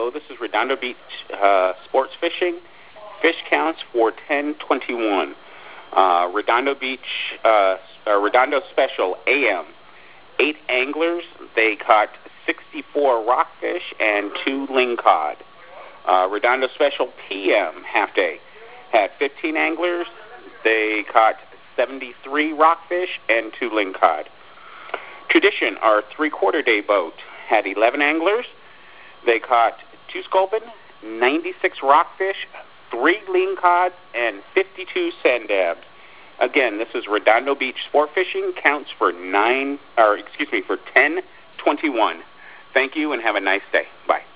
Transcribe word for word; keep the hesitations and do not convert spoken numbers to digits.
Hello, this is Redondo Beach uh, Sports Fishing. Fish counts for ten twenty-one. Uh, Redondo Beach, uh, uh, Redondo Special A M. Eight anglers. They caught sixty-four rockfish and two lingcod. Uh, Redondo Special P M half day had fifteen anglers. They caught seventy-three rockfish and two lingcod. Tradition, our three-quarter day boat, had eleven anglers. They caught two sculpin, ninety-six rockfish, three lingcods, and fifty-two sand dabs. Again, this is Redondo Beach Sport Fishing. Counts for nine, or excuse me, for ten twenty-one. Thank you and have a nice day. Bye.